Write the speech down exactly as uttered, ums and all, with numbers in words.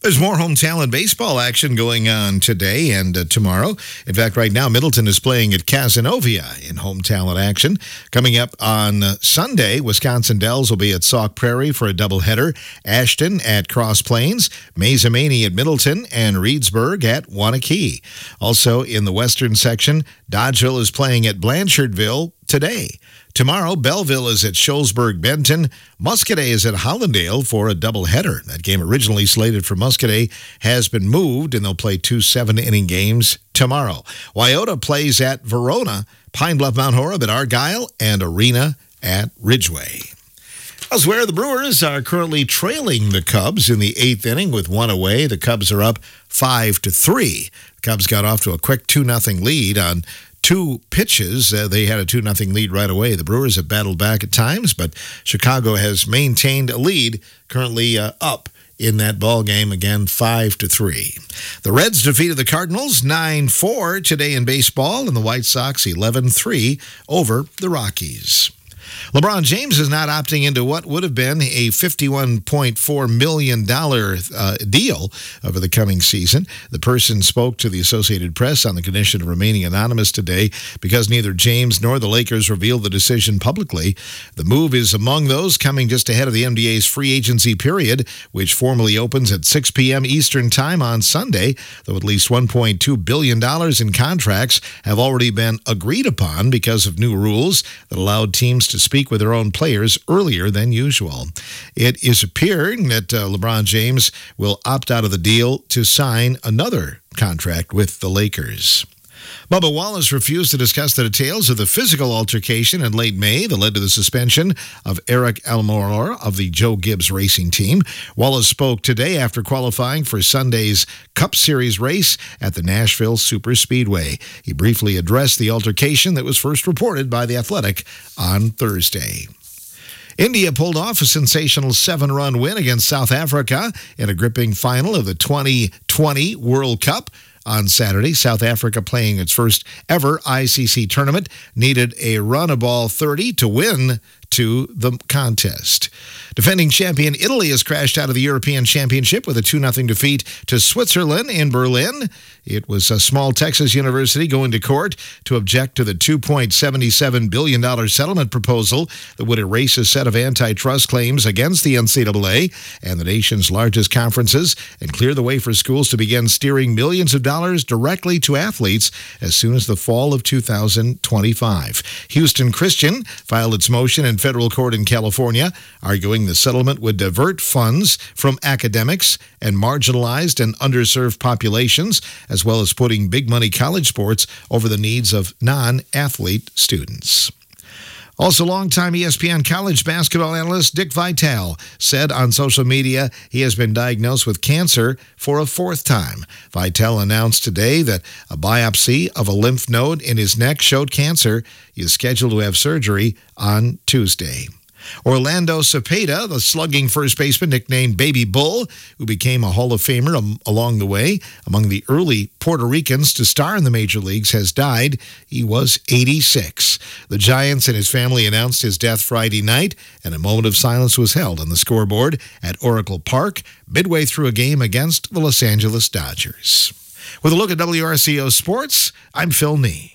There's more home talent baseball action going on today and uh, tomorrow. In fact, right now, Middleton is playing at Cazenovia in home talent action. Coming up on uh, Sunday, Wisconsin Dells will be at Sauk Prairie for a doubleheader. Ashton at Cross Plains, Mazomanie at Middleton, and Reedsburg at Waunakee. Also in the western section, Dodgeville is playing at Blanchardville today. Tomorrow, Belleville is at Shullsburg-Benton. Muscadet is at Hollandale for a doubleheader. That game originally slated for Muscadet has been moved, and they'll play two seven-inning games tomorrow. Wyoto plays at Verona, Pine Bluff Mount Horeb at Argyle, and Arena at Ridgeway. Elsewhere, the Brewers are currently trailing the Cubs in the eighth inning with one away. The Cubs are up five to three. The Cubs got off to a quick two nothing lead on two pitches. Uh, they had a two nothing lead right away. The Brewers have battled back at times, but Chicago has maintained a lead, currently uh, up in that ball game again, five to three. The Reds defeated the Cardinals nine four today in baseball, and the White Sox eleven three over the Rockies. LeBron James is not opting into what would have been a fifty-one point four million dollars uh, deal over the coming season. The person spoke to the Associated Press on the condition of remaining anonymous today because neither James nor the Lakers revealed the decision publicly. The move is among those coming just ahead of the N B A's free agency period, which formally opens at six p.m. Eastern Time on Sunday, though at least one point two billion dollars in contracts have already been agreed upon because of new rules that allowed teams to speak with their own players earlier than usual. It is appearing that uh, LeBron James will opt out of the deal to sign another contract with the Lakers. Bubba Wallace refused to discuss the details of the physical altercation in late May that led to the suspension of Eric Almirola of the Joe Gibbs Racing Team. Wallace spoke today after qualifying for Sunday's Cup Series race at the Nashville Superspeedway. He briefly addressed the altercation that was first reported by The Athletic on Thursday. India pulled off a sensational seven-run win against South Africa in a gripping final of the twenty twenty World Cup. On Saturday, South Africa, playing its first ever I C C tournament, needed a run of ball thirty to win to the contest. Defending champion Italy has crashed out of the European Championship with a two nothing defeat to Switzerland in Berlin. It was a small Texas university going to court to object to the two point seven seven billion dollars settlement proposal that would erase a set of antitrust claims against the N C double A and the nation's largest conferences and clear the way for schools to begin steering millions of dollars directly to athletes as soon as the fall of two thousand twenty-five. Houston Christian filed its motion in federal court in California, arguing the settlement would divert funds from academics and marginalized and underserved populations, as well as putting big money college sports over the needs of non-athlete students. Also, longtime E S P N college basketball analyst Dick Vitale said on social media he has been diagnosed with cancer for a fourth time. Vitale announced today that a biopsy of a lymph node in his neck showed cancer. He is scheduled to have surgery on Tuesday. Orlando Cepeda, the slugging first baseman nicknamed Baby Bull, who became a Hall of Famer um, along the way, among the early Puerto Ricans to star in the major leagues, has died. He was eighty-six. The Giants and his family announced his death Friday night, and a moment of silence was held on the scoreboard at Oracle Park midway through a game against the Los Angeles Dodgers. With a look at W R C O Sports, I'm Phil Nee.